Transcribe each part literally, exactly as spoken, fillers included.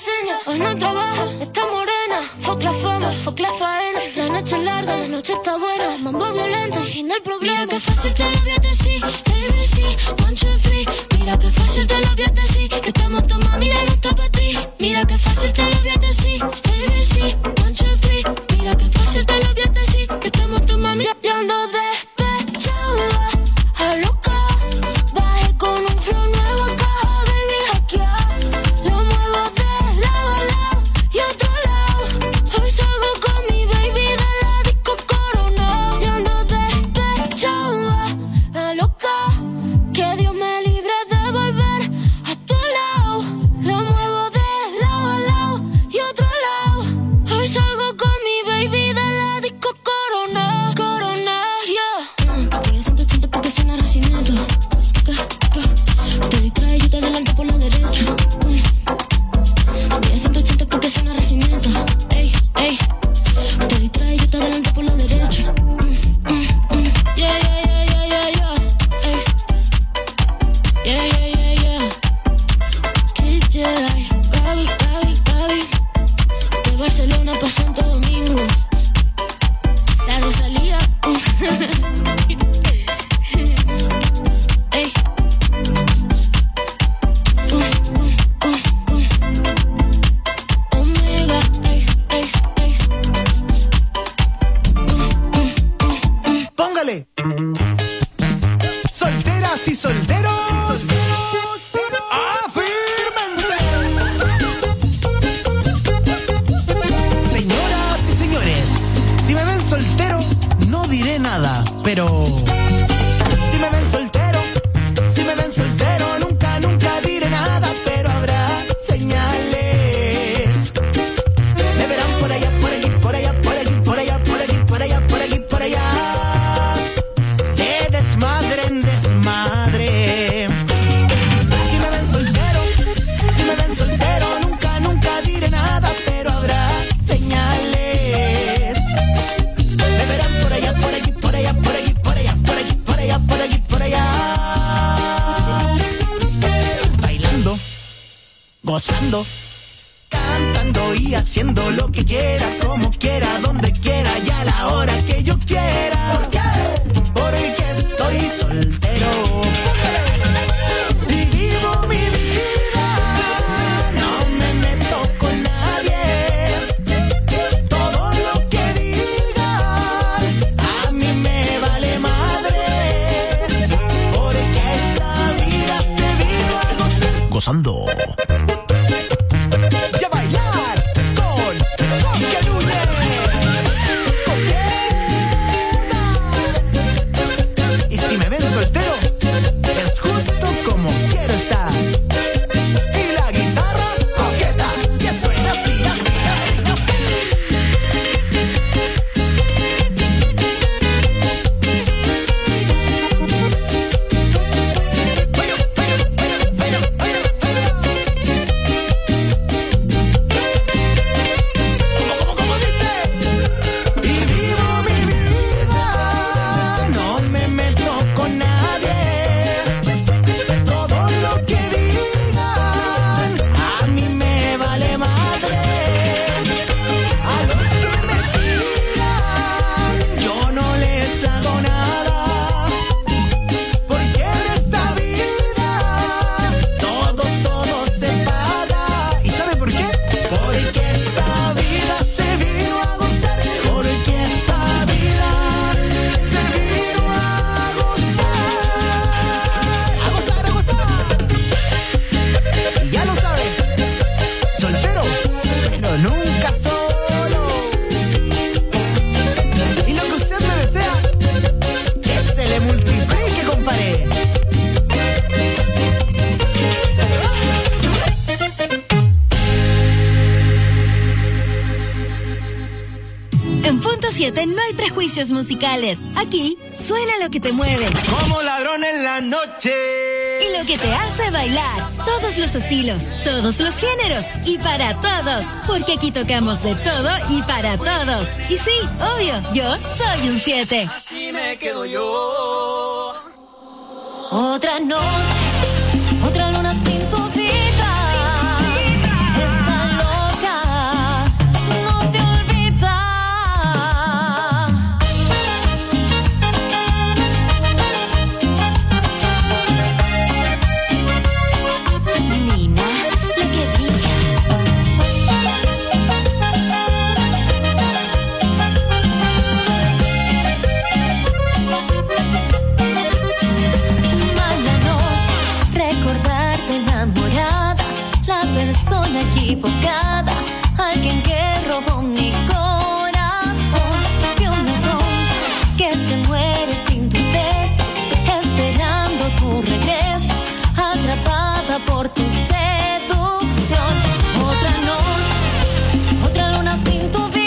seña, hoy no trabaja, está morena. Fuck la fama, fuck la faena. La noche es larga, la noche está buena. Mambo violento, el fin del problema. Mira que fácil te lo voy a decir, A B C, one, two, three. Mira que fácil te lo voy a decir, que estamos tu mami de no está para ti. Mira que fácil te lo voy a decir, A B C, one, two, three. Mira que fácil te lo voy a decir, que estamos tu mami. Ya ando despechada, a loca. Bajé con un flow nuevo acá, baby, hackear. Lo muevo de lado a lado y otro lado. Hoy salgo con mi baby de la disco Corona. Ya ando despechada, a loca. Que Dios me libre de volver a tu lado. Lo muevo de lado a lado y otro lado. Hoy salgo con mi baby de la disco Corona. Corona, yeah. Mm, voy a ciento ochenta porque suena Racimiento. ¿Qué? ¿Qué? Te distraes, yo te adelanto por la derecha. Mm. Voy a ciento ochenta porque suena Racimiento. Ey, ey. Te distraes, yo te adelanto por la derecha. Mm, mm, mm. Yeah, yeah, yeah, yeah, yeah, yeah. Ey. Yeah, yeah, yeah, yeah. Kid Jedi, Gaby, Gaby, Gaby. De Barcelona pa' Santo Domingo. La Rosalía. Ey. Uh, uh, uh, uh. Omega, ey, ey, ey. Uh, uh, uh, uh. Póngale. Solteras y solteros, afírmense. Señoras y señores, si me ven soltero, no diré nada, pero si me ven soltero, si me ven soltero, nunca, nunca diré nada, pero habrá señales. Me verán por allá, por allí, por allá, por allí, por allá, por allí, por allá, por allí, por allá. De desmadre en desmadre. Si me ven soltero, si me ven soltero, nunca, nunca diré nada, pero habrá señales. Me verán por allá, por allí, por allá, por allí, por allá, por allí, por allá, por allí, por allá. Bailando, gozando, cantando y haciendo lo que quiera, como quiera, donde quiera y a la hora que yo quiera. ¿Por qué? Porque estoy soltero y vivo mi vida. No me meto con nadie. Todo lo que digan a mí me vale madre. Porque esta vida se vino a gozar. Gozando. Y a bailar con Quique Núñez. Y si me ven soltero, es justo como quiero estar. Y la guitarra coqueta, que suena así, así, así, así. Bueno, bueno, bueno, bueno, bueno, bueno. ¿Cómo, cómo, cómo dice? Y vivo mi vida, no me meto con nadie. Todo lo que digan a mí me vale madre. A los que me tiran yo no les hago nada. Porque en esta vida todo, todo se paga. ¿Y sabe por qué? Porque esta vida se vino a gozar. Porque esta vida se vino a gozar. A gozar, a gozar. Y ya lo sabe, soltero, pero nunca solo. Y lo que usted me desea, que se le multiplique, compadre. En Punto siete no hay prejuicios musicales. Aquí suena lo que te mueve Como ladrón en la noche. y lo que te hace bailar. Todos los estilos, todos los géneros y para todos. Porque aquí tocamos de todo y para todos. Y sí, obvio, yo soy un siete. Así me quedo yo. Otra noche, otra luna sin tu vida. Esta equivocada, alguien que robó mi corazón. Vi una tonta que se muere sin tus besos, esperando tu regreso, atrapada por tu seducción. Otra noche, otra luna sin tu vida.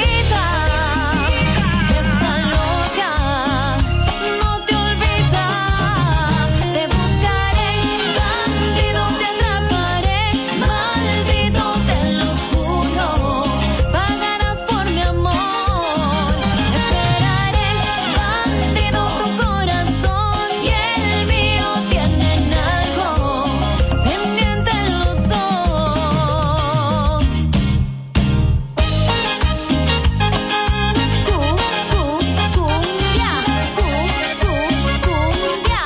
Esta loca no te olvida. Te buscaré, bandido, te atraparé, maldito, te lo juro. Pagarás por mi amor. Esperaré, bandido, tu corazón y el mío tienen algo pendiente los dos. Cu, cu, cumbia, cu, cu, cumbia.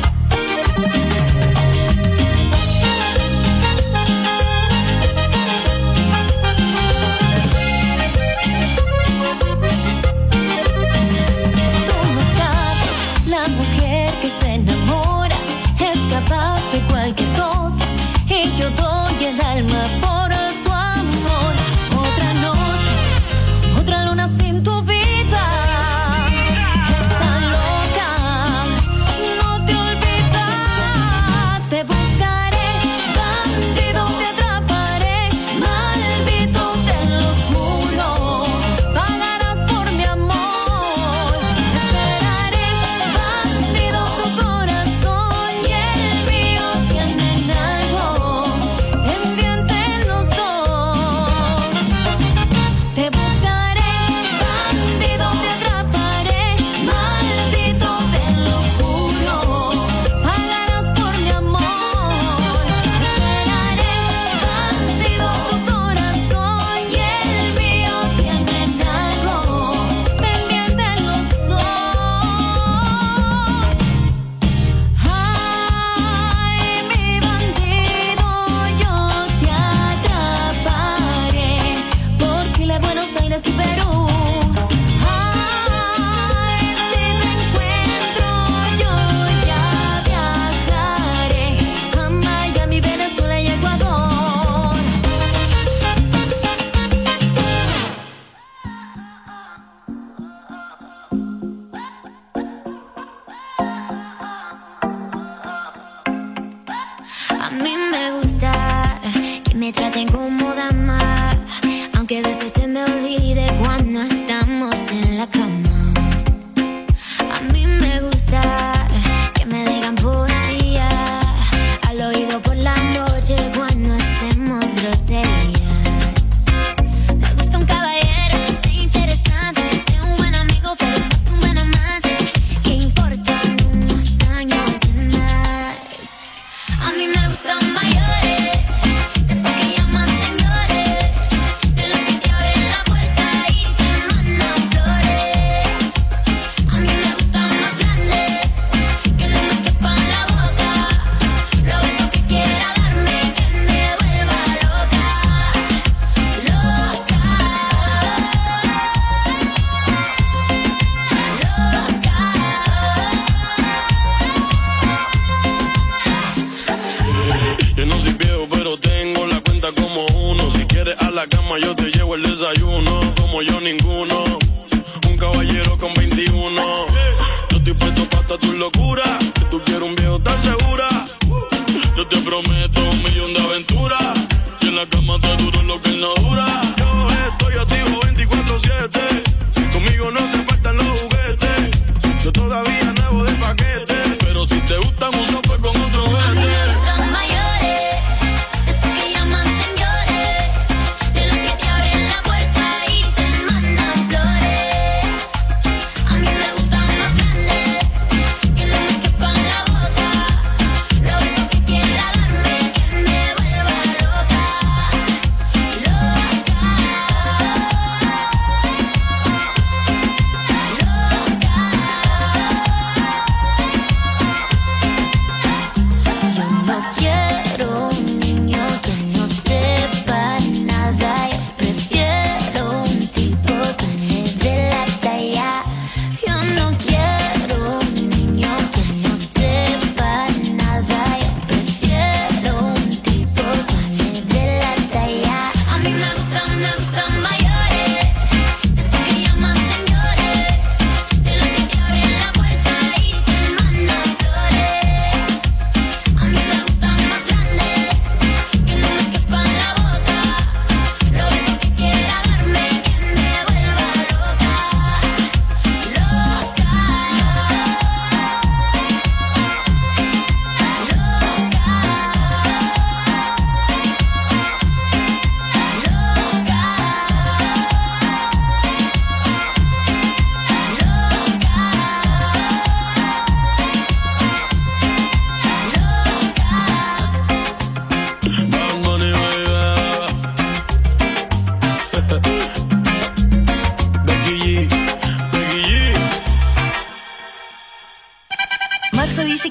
Tú no sabes, la mujer que se enamora es capaz de cualquier cosa, y yo doy el alma por tu amor. Otra noche, otra luna sin tu vida. Esta loca no te olvida. Te buscaré, bandido, te atraparé, maldito, te lo juro. Pagarás por mi amor. Esperaré, bandido, tu corazón y el mío tienen algo pendiente los dos. Te buscaré, bandido, te atraparé, maldito, te lo juro. Pagarás por mi amor. Esperaré, bandido, tu corazón y el mío tienen algo pendiente los dos. Ay, mi bandido, yo te atraparé, porque la Buenos Aires y Perú. Ay, si te encuentro, yo ya viajaré a Miami, Venezuela y Ecuador. A mí me gusta que me traten como dama, aunque a veces se me olvide cuando estamos en la cama. A mí me gusta que me digan poesía al oído por la noche cuando hacemos groserías. Me gusta un caballero que sea interesante, que sea un buen amigo, pero no sea un buen amante. Que importan unos años más. A mí me gustan mayores, de esos que llaman señores, de los que te abren la puerta y te mandan flores. A mí me gustan más grandes, que no me quepan la boca, los besos que quiera darme, que me vuelva loca, loca, Yo no soy viejo, pero tengo la cuenta como uno. Si quieres a la cama, yo te llevo el desayuno. Como yo, ninguno. Un caballero con veintiuno. Yo estoy puesto para toda tu locura. Que tú quieres un viejo, ¿estás segura? Yo te prometo un millón de aventuras. Que en la cama te duro lo que él no dura. Yo estoy activo veinticuatro siete. Conmigo no se faltan los juguetes. Yo todavía nuevo de paquete. Pero si te gustan un sope con otro a mí vete. me gustan mayores, de esos que llaman señores, de los que te abren la puerta y te mandan flores. A mí me gustan más grandes, que no me quepan la boca, los besos que quiera darme, que me vuelva loca, loca.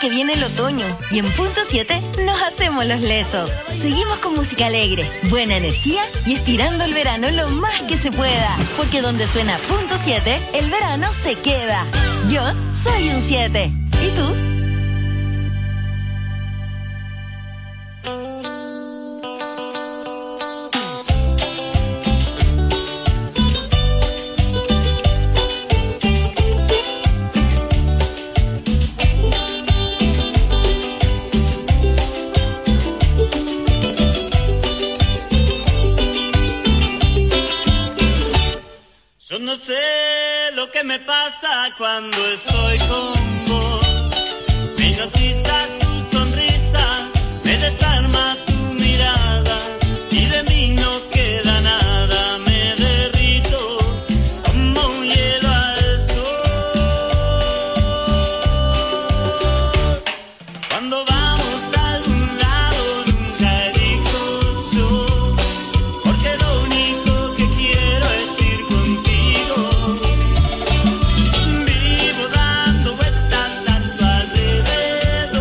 que viene el otoño y en Punto siete nos hacemos los lesos. Seguimos con música alegre, buena energía y estirando el verano lo más que se pueda. Porque donde suena Punto siete, el verano se queda. Yo soy un siete. ¿Y tú? Yo no sé lo que me pasa cuando estoy con vos. Me hipnotiza tu sonrisa, me desarma tu mirada y de mí no queda nada. Me derrito como un hielo al sol. Cuando vamos a algún lado nunca elijo yo, porque lo único que quiero es ir contigo. Vivo dando vueltas a tu alrededor.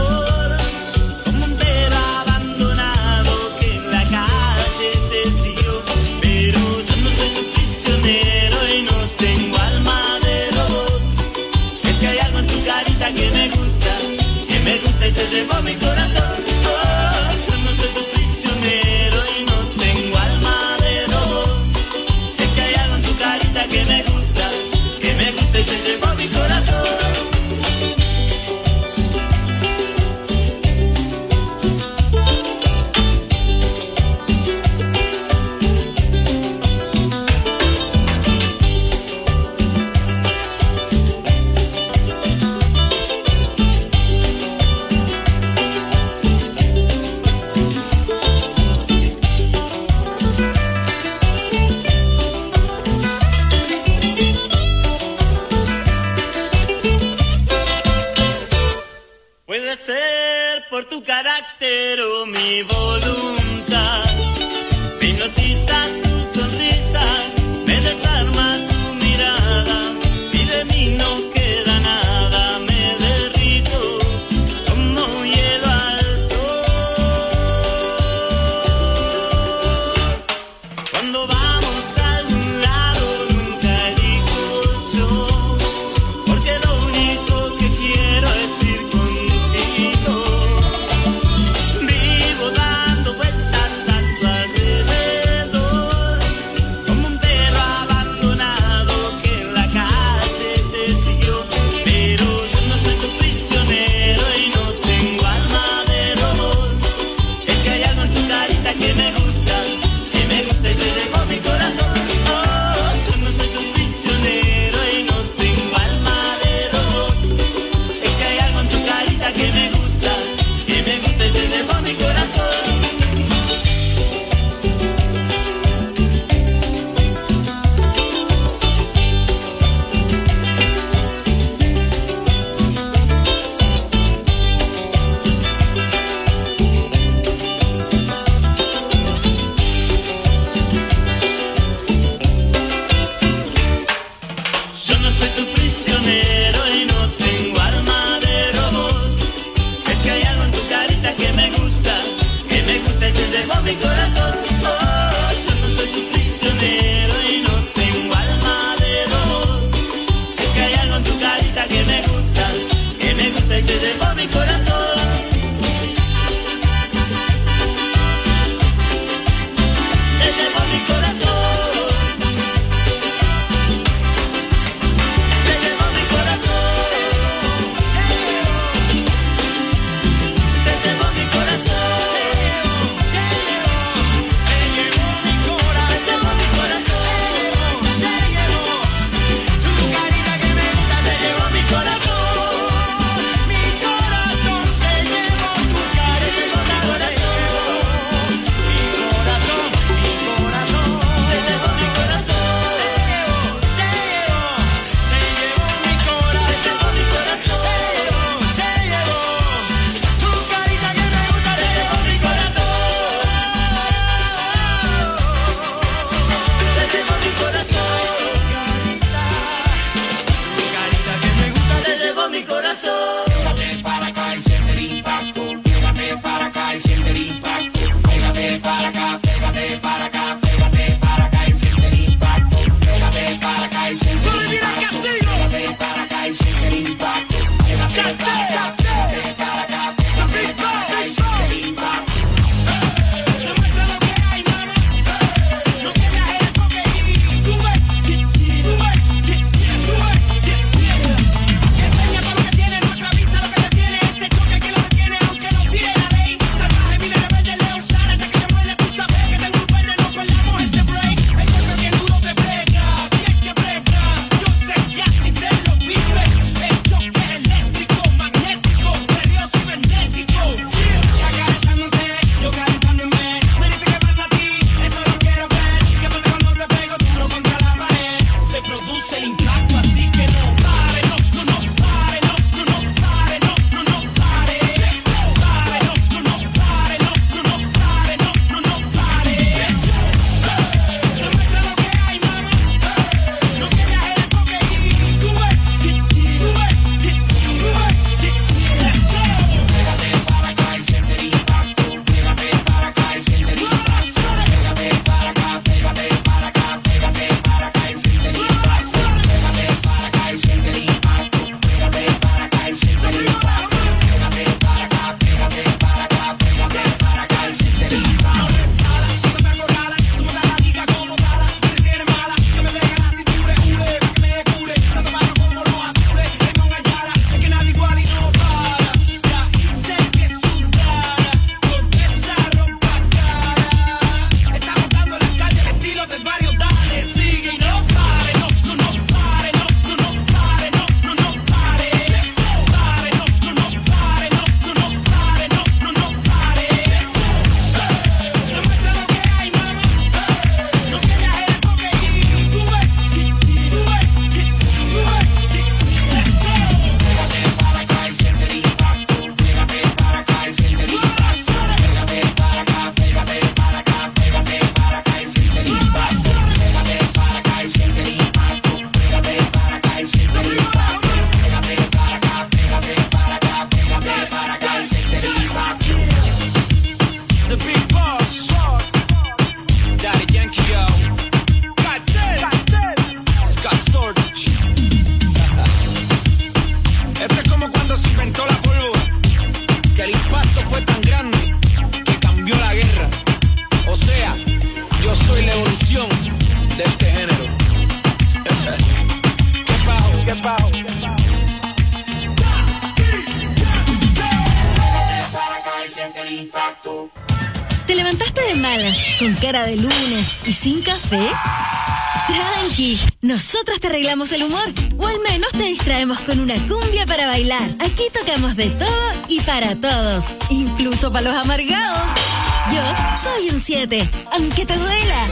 malas, con cara de lunes y sin café? Tranqui, nosotros te arreglamos el humor, o al menos te distraemos con una cumbia para bailar. Aquí tocamos de todo y para todos, incluso para los amargados. Yo soy un siete, aunque te duela.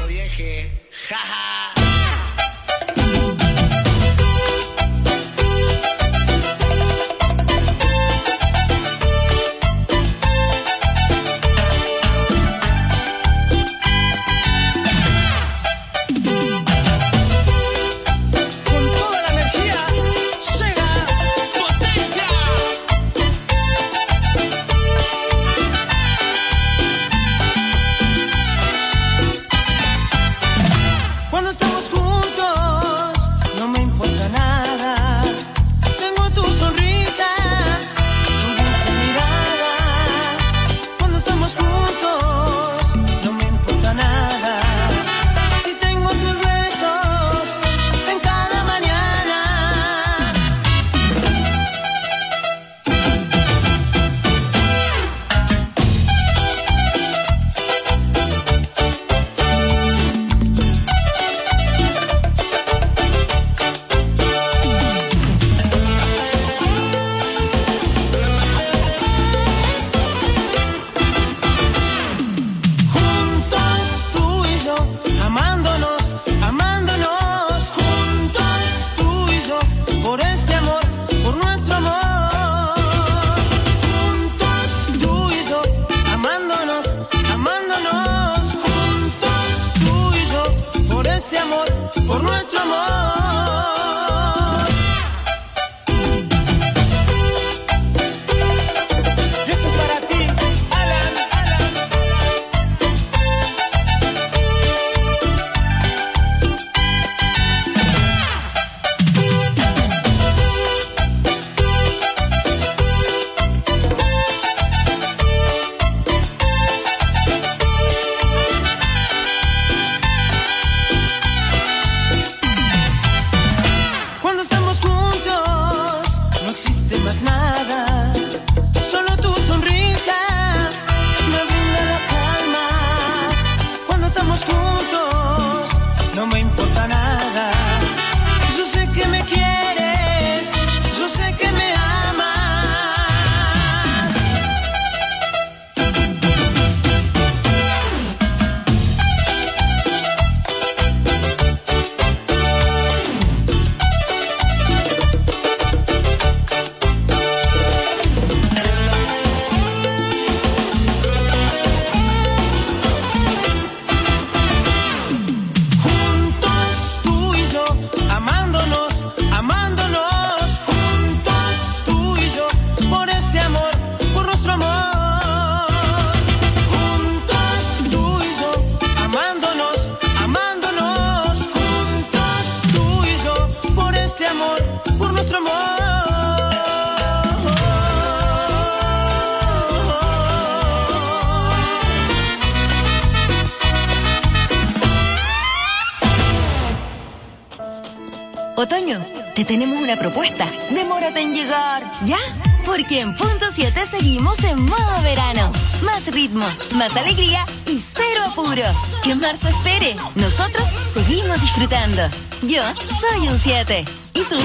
Otoño, te tenemos una propuesta. Demórate en llegar, ¿ya? Porque en Punto siete seguimos en modo verano. Más ritmo, más alegría y cero apuro. Que marzo espere. Nosotros seguimos disfrutando. Yo soy un siete. ¿Y tú?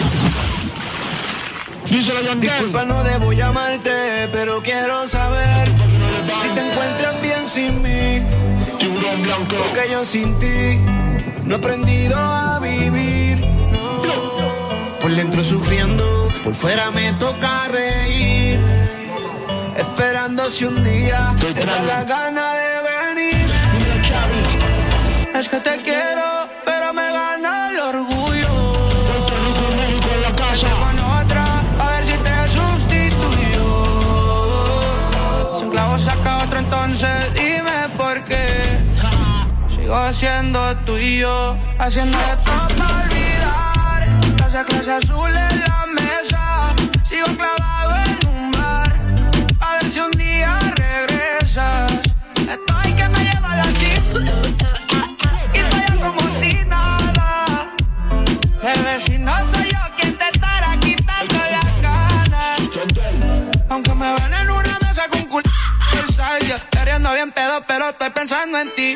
Disculpa, no debo llamarte, pero quiero saber si te encuentras bien sin mí. Porque yo sin ti no he aprendido a vivir. Por dentro sufriendo, por fuera me toca reír. Esperando si un día te da la gana de venir. Es que te quiero, pero me gana el orgullo. Vete con otra, a ver si te sustituyo. Si un clavo saca otro, entonces dime por qué. Sigo siendo tuyo, haciendo de todo para olvidar. Esa clase azul en la mesa, sigo clavado en un bar. A ver si un día regresas. Estoy que me lleva la chica y estoy como si nada. Bebé, si no soy yo quien te estará quitando las ganas. Aunque me ven en una mesa con culo, queriendo bien pedo, pero estoy pensando en ti.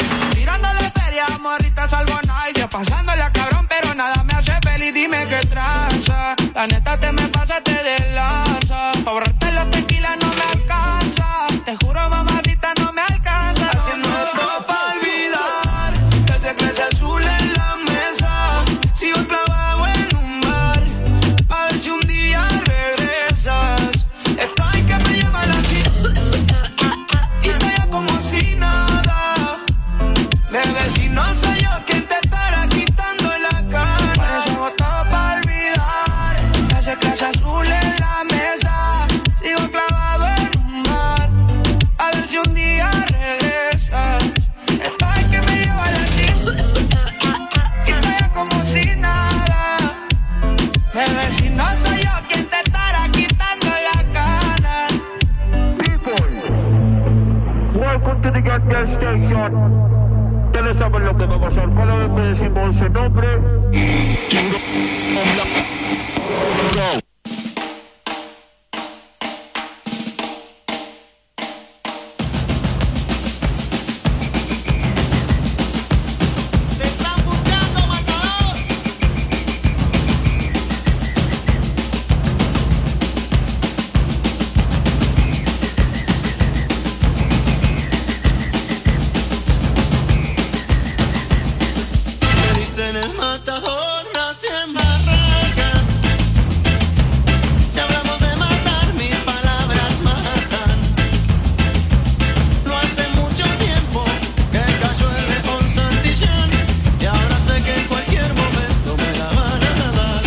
Yo pasándola cabrón, pero nada me hace feliz, dime qué tranza. La neta te me pasaste de lanza. Pa' borrarte los tequilas no me alcanza. Te juro, mamacita, no me alcanza. Haciendo esto pa' olvidar que ese clase azul en la mesa. Sigo clavado en un bar pa' ver si un día regresas. Estoy que me lleva la chica y estoy ya como si nada. Bebé, si no soy yo quien te estará quitando la cara. Por eso hago todo pa' olvidar ese clase azul en la mesa. Sigo clavado en un bar a ver si un día regresas. Estoy que me lleva la chica y estoy ya como si nada. Bebé, si no soy yo quien te estará quitando la cara. Welcome to the gas station. Ustedes saben lo que va a pasar. Cada vez que decimos ese nombre, go. En el matador nacen barracas. Si hablamos de matar, mis palabras matan. No hace mucho tiempo que cayó el león Santillán y ahora sé que en cualquier momento me la van a dar.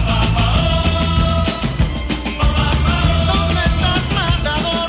¿Dónde estás, matador?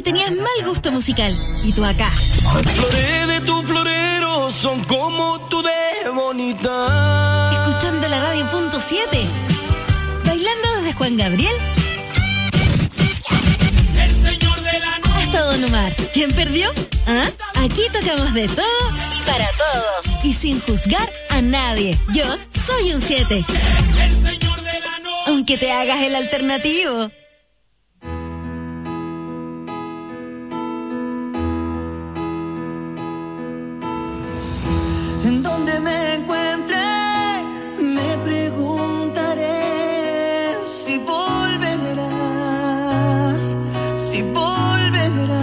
que tenías mal gusto musical. Y tú acá. Las flores de tu florero son como tú de bonita. Escuchando la radio punto siete. Bailando desde Juan Gabriel El señor de la noche hasta Don Omar. ¿Quién perdió? ¿Ah? Aquí tocamos de todo y para todos. Y sin juzgar a nadie. Yo soy un siete. El señor de la noche. Aunque te hagas el alternativo. En donde me encuentre, me preguntaré si volverás, si volverás.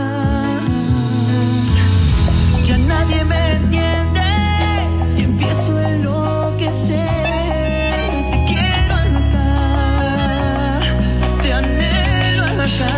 Ya nadie me entiende y empiezo a enloquecer. Te quiero acá, te anhelo acá.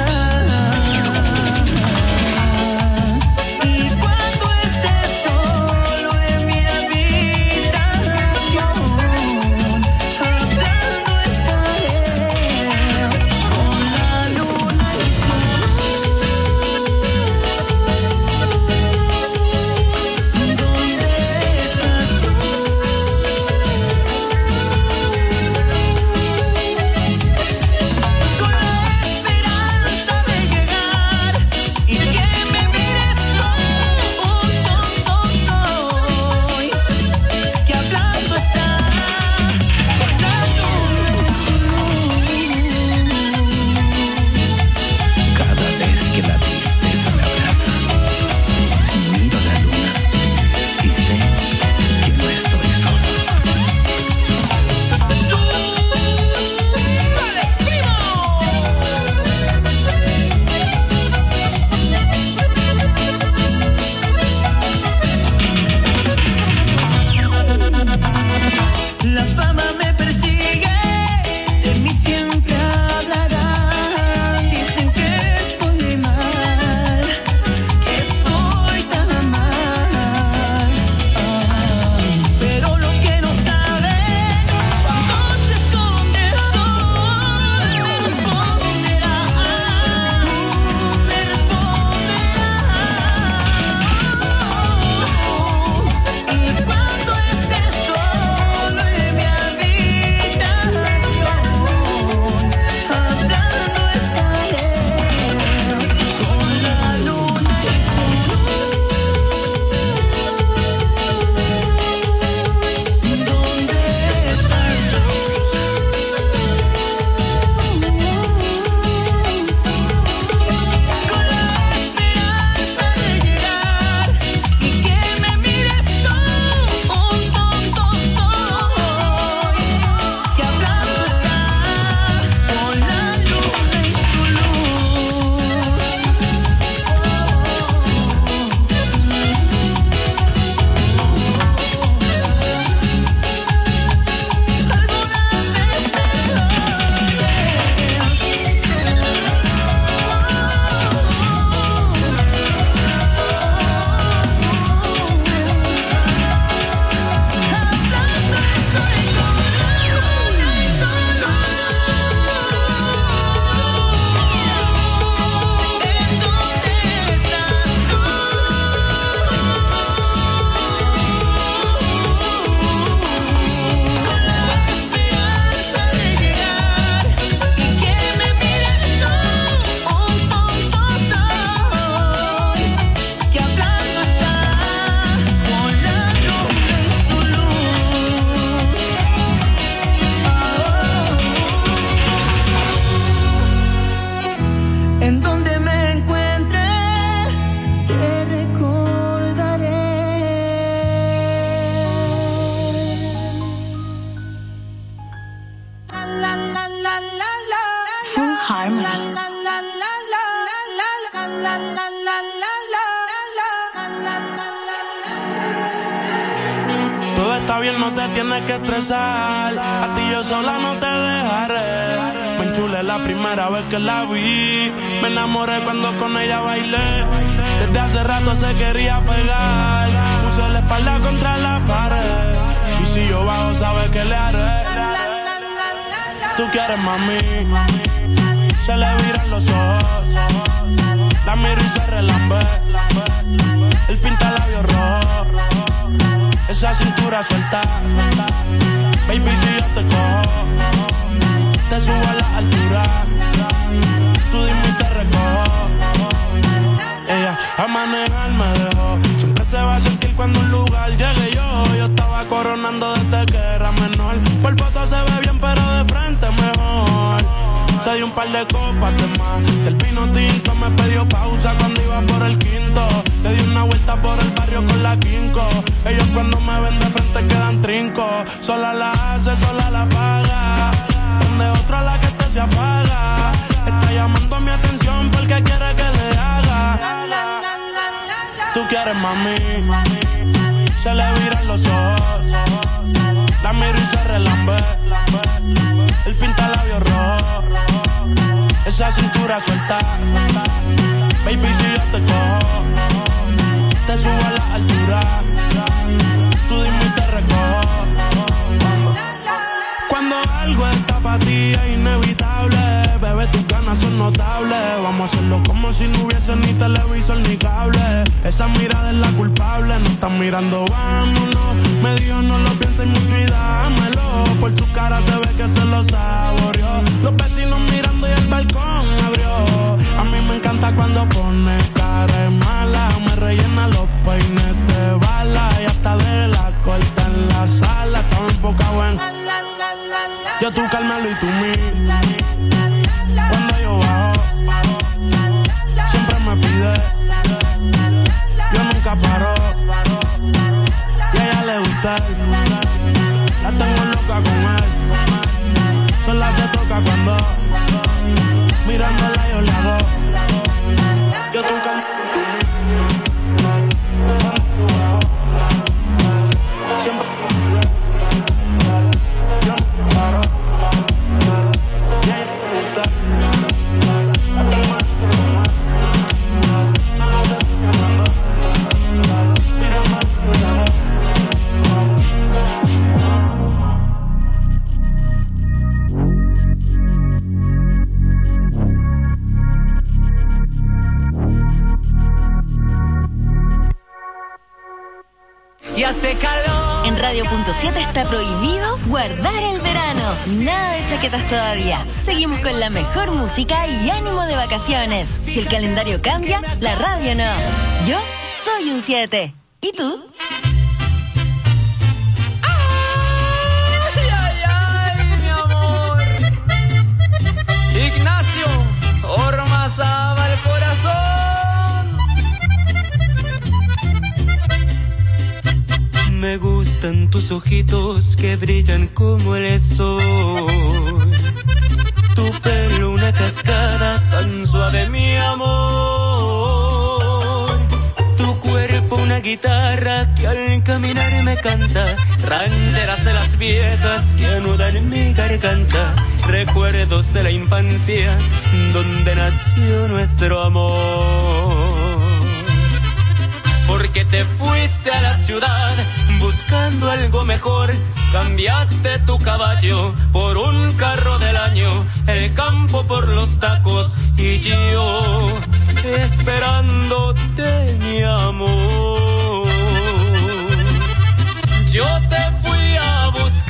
está bien, no te tienes que estresar. A ti yo sola no te dejaré. Me enchulé la primera vez que la vi. Me enamoré cuando con ella bailé. Desde hace rato se quería pegar. Puse la espalda contra la pared. Y si yo bajo, sabes que le haré. Tú quieres, mami. se le viran los ojos. La miro y se relambe. Él pinta labios rojos. Esa cintura suelta. Baby, si yo te cojo, te subo a la altura. Tú dime y te recojo. Ella a manejar me dejó. Siempre se va a sentir cuando un lugar llegue yo. Yo estaba coronando desde que era menor. Por foto se ve bien, pero de frente mejor. Se dio un par de copas de más. Del vino tinto me pidió pausa cuando iba por el quinto. Le di una vuelta por el barrio con la quinco. Ellos cuando me ven de frente quedan trinco. Sola la hace, sola la paga. Donde otra la que esto se apaga. Está llamando mi atención porque quiere que le haga. Tú quieres, mami. Se le viran los ojos. La miro y se relambe. Él pinta labios rojos. Esa cintura suelta. Baby, si yo te cojo, te subo a la altura. Tú dime y te recojo. Cuando algo está para ti es inevitable. Bebé, tus ganas son notables. Vamos a hacerlo como si no hubiese ni televisor ni cable. Esa mirada es la culpable. No están mirando, vámonos. Me dijo no lo pienses mucho y dámelo. Por su cara se ve que se lo saboreó. Los vecinos mirando y el balcón abrió. A mí me encanta cuando pone cara de mala. Me rellena los peines de bala. Y hasta de la corta en la sala. Estaba enfocado en yo, tú, Carmelo y tú, mí. Cuando yo bajo, siempre me pide. Yo nunca paro. Y a ella le gusta. La tengo loca con él. Sola se toca cuando mirándola yo le hago. Yo, tú, Carmelo y tú, mí. Siempre y hace calor. En Radio Punto siete está prohibido guardar el verano. Nada de chaquetas todavía. Seguimos con la mejor música y ánimo de vacaciones. Si el calendario cambia, la radio no. Yo soy un siete. ¿Y tú? Ay, ay, ay, mi amor. Ignacio Ormazábal el corazón. Me gustan tus ojitos que brillan como el sol. Tu pelo una cascada tan suave, mi amor. Tu cuerpo una guitarra que al caminar me canta. Rancheras de las viejas que anudan en mi garganta. Recuerdos de la infancia donde nació nuestro amor. Porque te fuiste a la ciudad buscando algo mejor. Cambiaste tu caballo por un carro del año, el campo por los tacos y yo esperándote, mi amor. Yo te fui a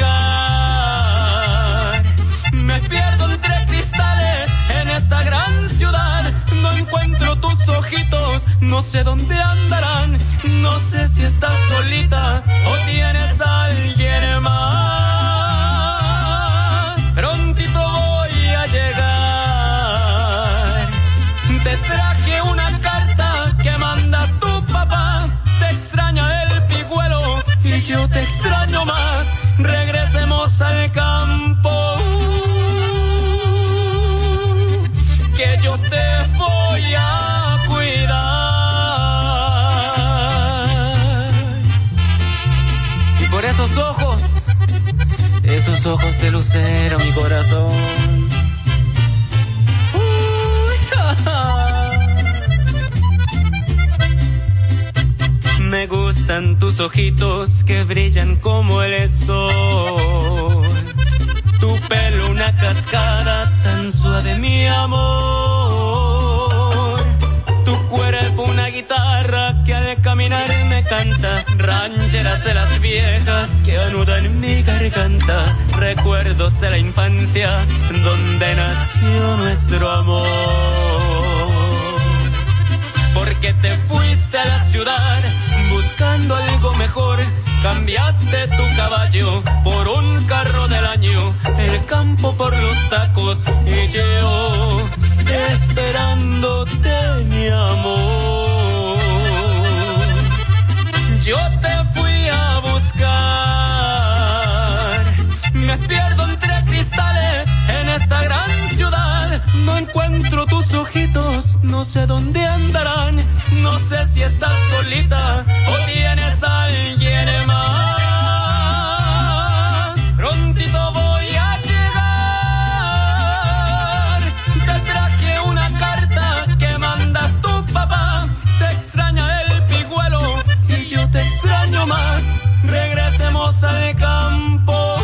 buscar, me pierdo entre cristales en esta gran ciudad. No encuentro tus ojitos, no sé dónde andarán. No sé si estás solita o tienes a alguien más. Prontito voy a llegar. Te traje una carta que manda tu papá. Te extraña el pigüelo y yo te extraño más. Regresemos al campo, que yo te voy a cuidar. Y por esos ojos, esos ojos de lucero, mi corazón. Uy, me gustan tus ojitos que brillan como el sol. Tu pelo una cascada tan suave, mi amor. Tu cuerpo una guitarra que al caminar me canta, rancheras de las viejas que anudan mi garganta, recuerdos de la infancia donde nació nuestro amor. Porque te fuiste a la ciudad buscando algo mejor, cambiaste tu caballo por un carro del año, el campo por los tacos y yo esperándote, mi amor. Yo te fui a buscar, me pierdo entre cristales en esta gran ciudad, no encuentro tus ojitos, no sé dónde andarán, no sé si estás solita o tienes a alguien más. Prontito voy a llegar, te traje una carta que manda tu papá, te extraña el pigüelo y yo te extraño más, regresemos al campo,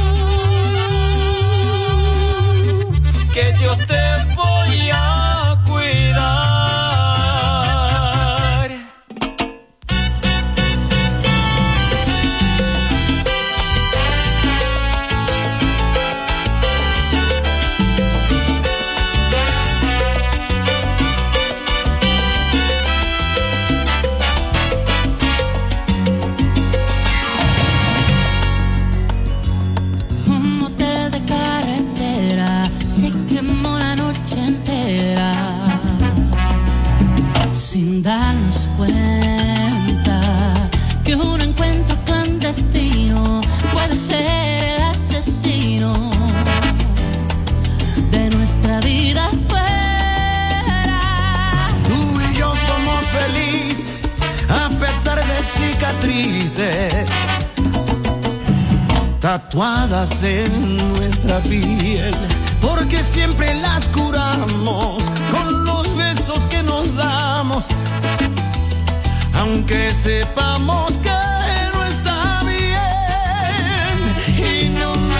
que yo te voy a cuidar. Un motel de carretera se quemó la noche entera, sin darnos cuenta que un encuentro clandestino puede ser el asesino de nuestra vida fuera. Tú y yo somos felices a pesar de cicatrices tatuadas en nuestra piel, porque siempre las curamos con los besos que nos damos, aunque sepamos que no está bien, y no me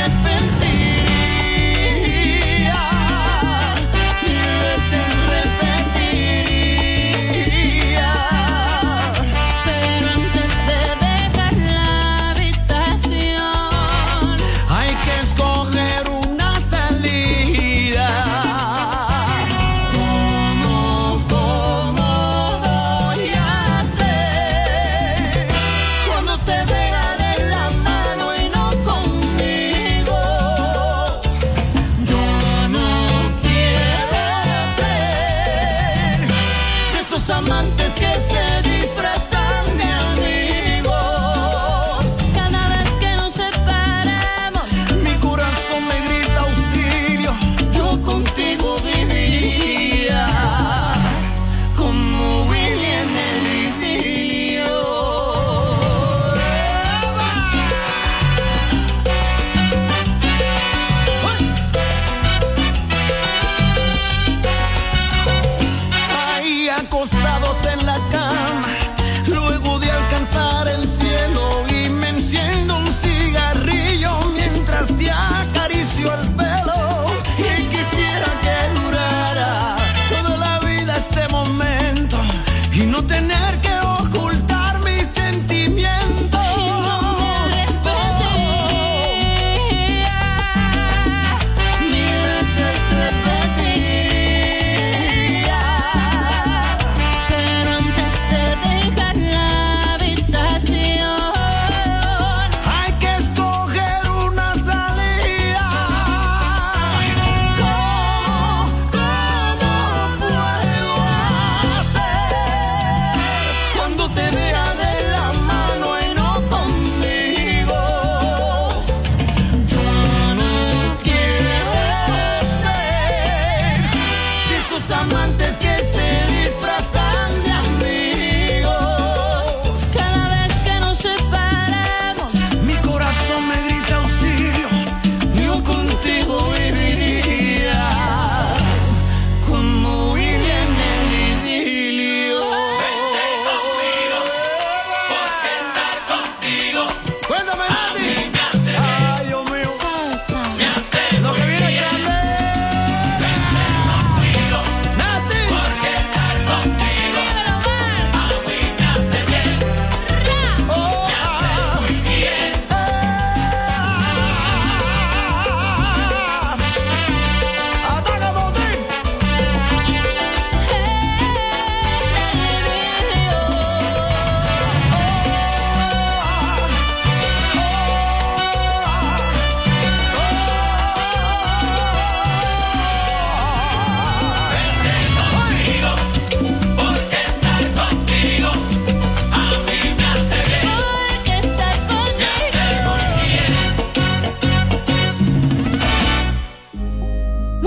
arrepentiría, mil veces repetiría, Pero antes de dejar la habitación hay que escoger una salida. ¿Cómo, cómo voy a hacer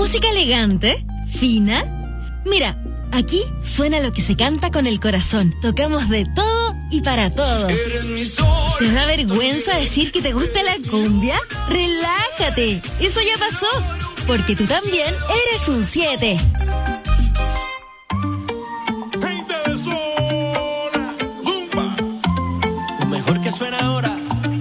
Música elegante, fina. Mira, aquí suena lo que se canta con el corazón. Tocamos de todo y para todos. ¿Te da vergüenza decir que te gusta la cumbia? Relájate, eso ya pasó, porque tú también eres un siete. Gente de zona, zumba. Lo mejor que suena ahora.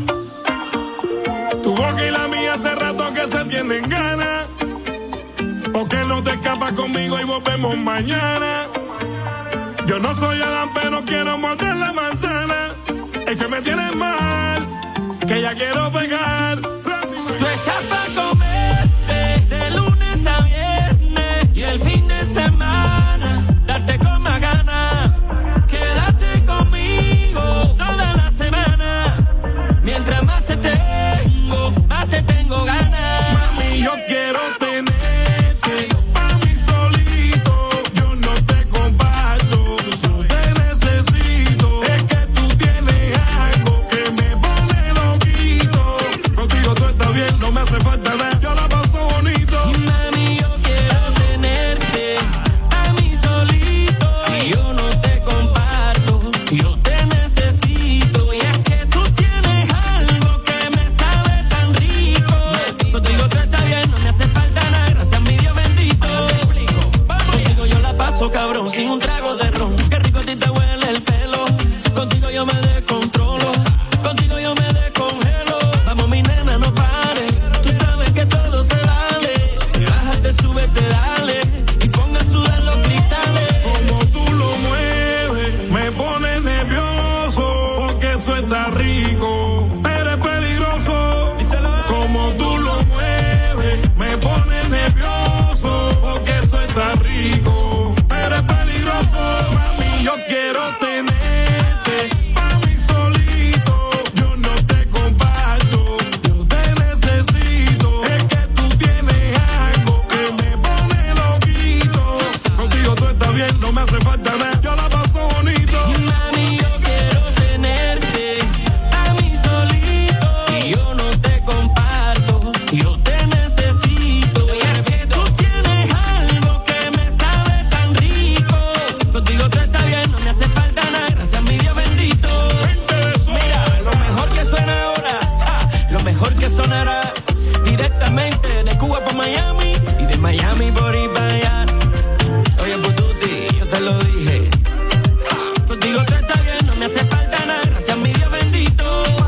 Tu boca y la mía hace rato que se tienen ganas. ¿Por qué no te escapas conmigo y volvemos mañana? Yo no soy Adán, pero quiero morder la manzana. Es que me tienes mal, que ya quiero pegar. Tú estás para comerte de lunes a viernes y el fin de semana darte con más ganas. Quédate conmigo toda la semana. Mientras más te tengo, más te tengo ganas. Mami, yo quiero tener cabrón, sin un trago de ron. Qué rico a ti te huele el pelo. Contigo yo me descontrolo. Contigo yo me descongelo. Vamos mi nena, no pares. Tú sabes que todo se vale. Si bájate, súbete, dale. Y ponga a sudar los cristales. Como tú lo mueves, me pones nervioso. Porque eso está rico. Eres peligroso. Como tú lo mueves, me pones nervioso. Porque eso está rico. Mami, yo quiero tenerte pa' mí solito. Yo no te comparto, yo te necesito. Es que tú tienes algo que me pone loquito. Contigo todo está bien, no me hace falta nada. Yo la paso bonito. Y mami, yo quiero tenerte a mí solito. Y yo no te comparto, yo te necesito. Y es que tú tienes algo que me sabe tan rico. Contigo todo está bien, no me hace falta nada, gracias a mi Dios bendito. Mira, lo mejor que suena ahora, ah, lo mejor que sonará directamente de Cuba por Miami y de Miami por ir para allá. Oye, Pututi, yo te lo dije. Ah, contigo todo está bien, no me hace falta nada, gracias a mi Dios bendito.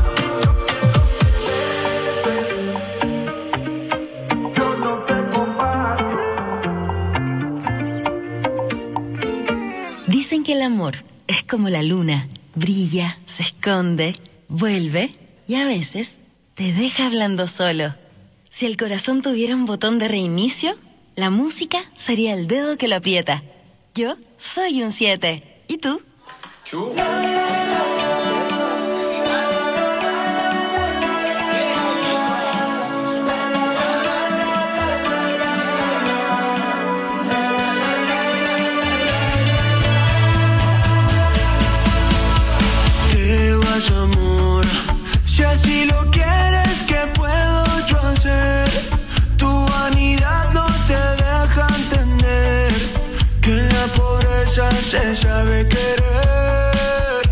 Yo no te comparto. Dicen que el amor es como la luna, brilla, se esconde, vuelve y a veces te deja hablando solo. Si el corazón tuviera un botón de reinicio, la música sería el dedo que lo aprieta. Yo soy un siete. ¿Y tú? Te vas, amor, si así lo quieres, ¿qué puedo yo hacer? Tu vanidad no te deja entender que en la pobreza se sabe querer.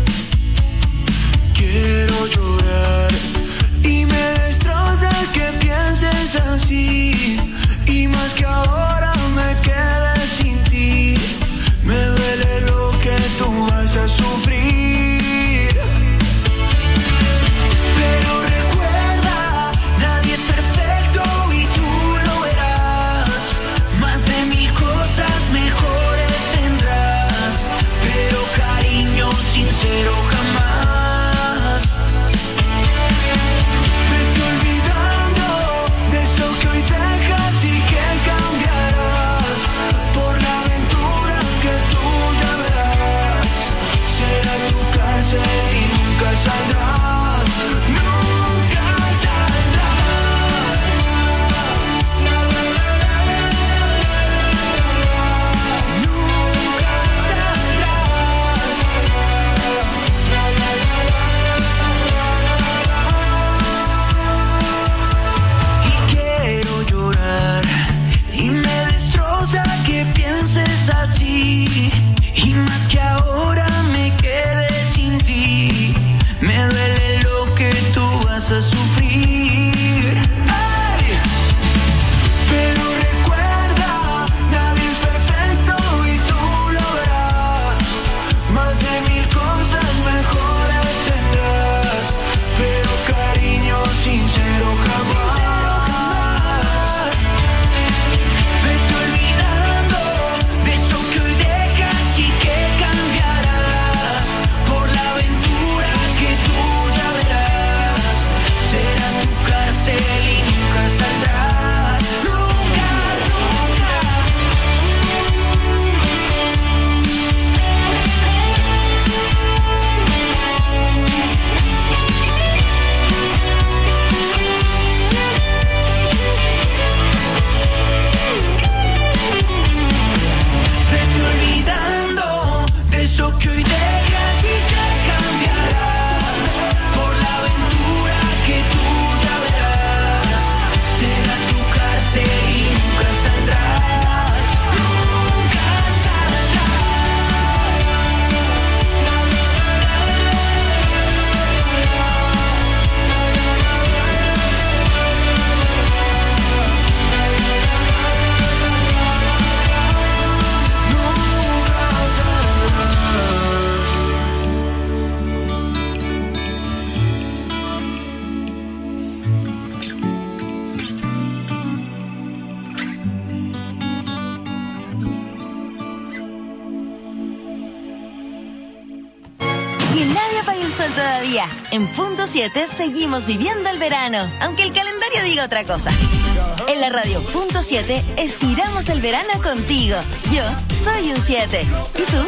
Quiero llorar y me destroza que pienses así. Y más que ahora me quede sin ti, me duele lo que tú vas a sufrir. Pero recuerda, nadie es perfecto y tú lo verás. Más de mil cosas mejores tendrás, pero cariño sincero jamás. Vete olvidando de eso que hoy dejas y que cambiarás. y el sol todavía. En Punto siete seguimos viviendo el verano, aunque el calendario diga otra cosa. En la radio Punto siete estiramos el verano contigo. Yo soy un siete. ¿Y tú?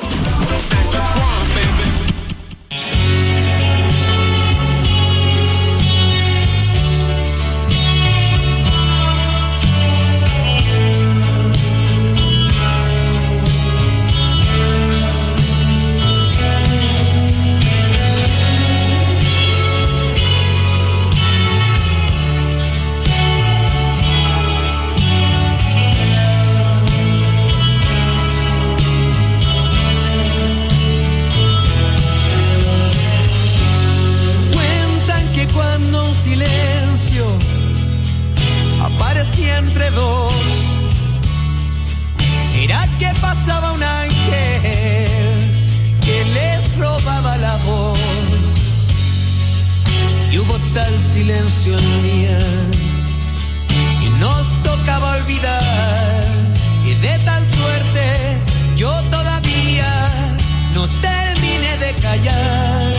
Aparecía entre dos. Era que pasaba un ángel que les robaba la voz. Y hubo tal silencio en mía y nos tocaba olvidar que de tal suerte yo todavía no terminé de callar.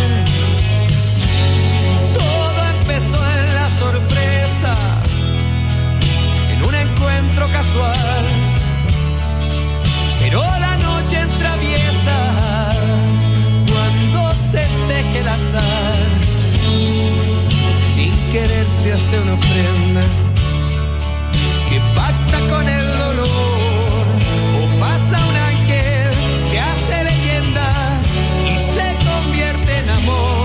Todo empezó en la sorpresa, un encuentro casual, pero la noche es traviesa cuando se teje el azar. Sin querer se hace una ofrenda que pacta con el dolor, o pasa un ángel, se hace leyenda y se convierte en amor.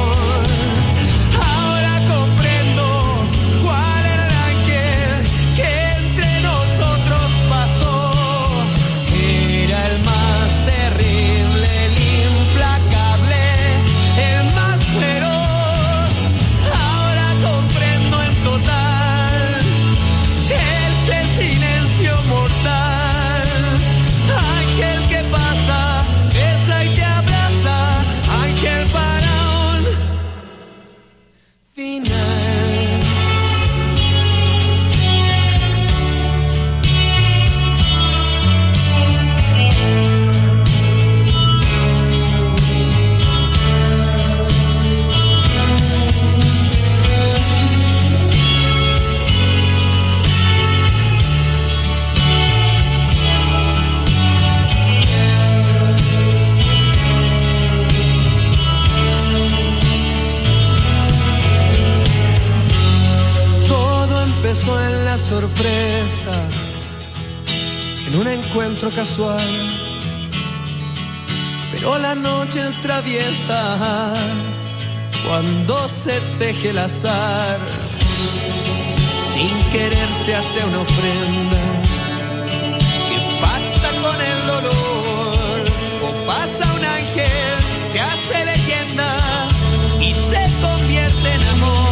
En la sorpresa, en un encuentro casual, pero la noche es traviesa cuando se teje el azar. Sin querer se hace una ofrenda que pacta con el dolor, o pasa un ángel, se hace leyenda y se convierte en amor.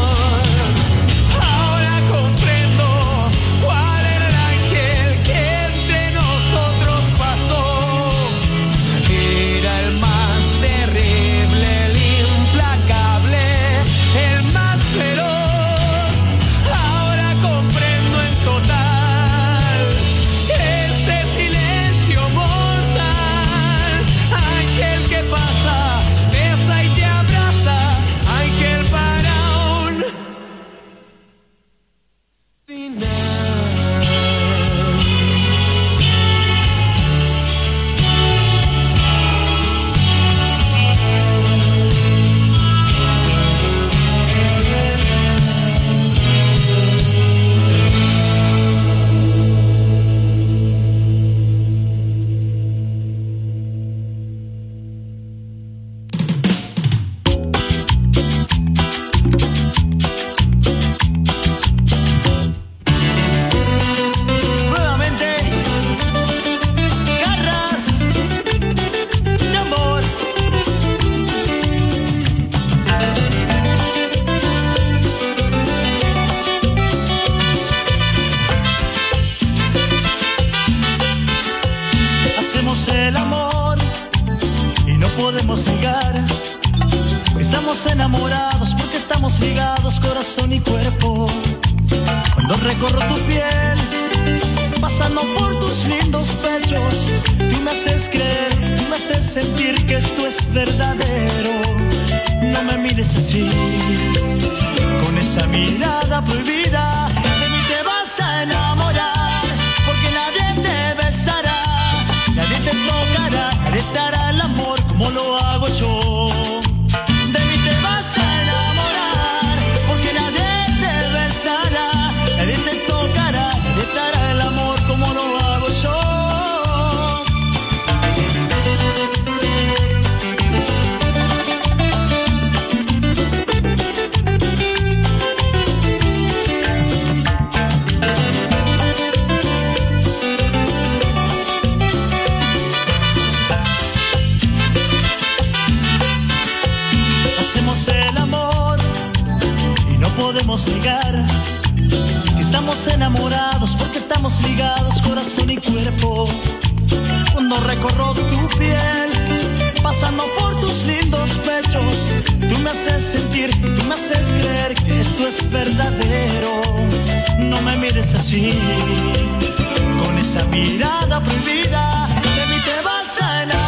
Estamos enamorados porque estamos ligados corazón y cuerpo. Cuando recorro tu piel, pasando por tus lindos pechos, tú me haces creer, tú me haces sentir que esto es verdadero. no me mires así, con esa mirada prohibida. De mí te vas a enamorar, porque nadie te besará, nadie te tocará, nadie te hará el amor como lo hago yo. De mí te vas a enamorar, porque nadie te besará, nadie te tocará, nadie te hará el amor como lo hago yo. Podemos negar que estamos enamorados porque estamos ligados corazón y cuerpo. Cuando recorro tu piel, pasando por tus lindos pechos, tú me haces sentir, tú me haces creer que esto es verdadero. No me mires así, con esa mirada prohibida. De mí te vas a enamorar,